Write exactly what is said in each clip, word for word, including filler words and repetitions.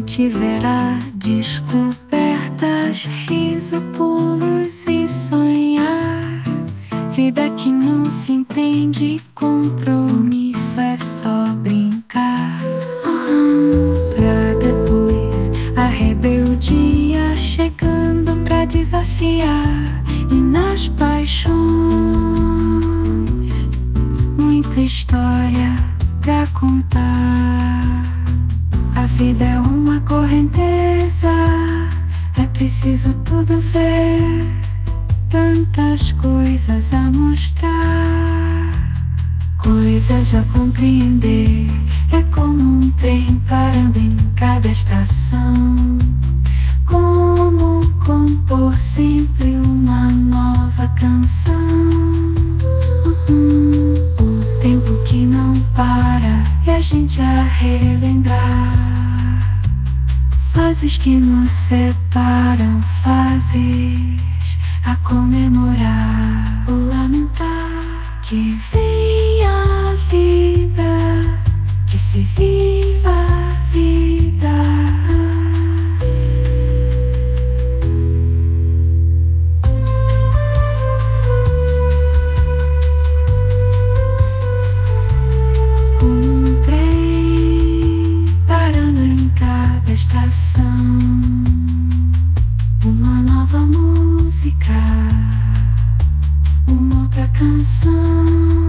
tiverá descobertas, riso, pulos e sonhar. Vida que não se entende, compromisso é só brincar. Pra depois a rebeldia chegando pra desafiar. E nas paixões muita história pra contar. A vida é uma correnteza, é preciso tudo ver, tantas coisas a mostrar, coisas a compreender. É como um trem parando em cada estação. Como compor sempre uma nova canção. O tempo que não para e a gente a relembrar. Fases que nos separam, fases a comemorar ou lamentar. Que venha a vida, que se viva a vida. Como um trem parando em cada estação. Uma nova música, uma outra canção.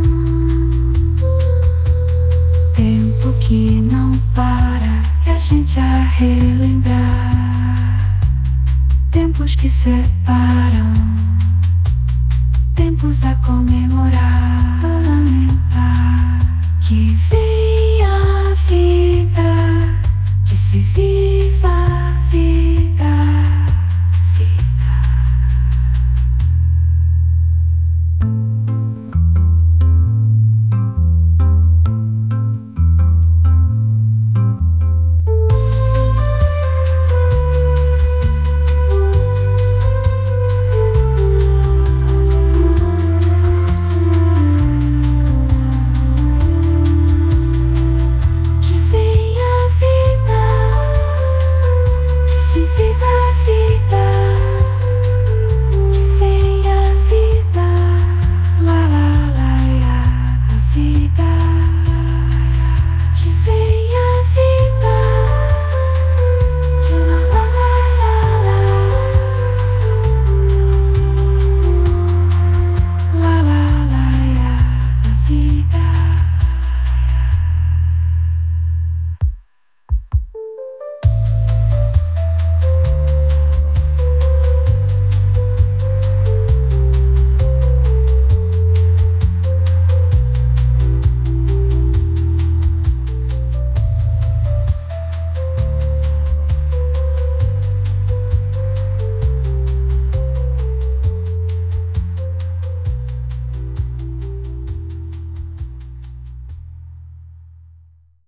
Tempo que não para e a gente a relembrar. Tempos que separam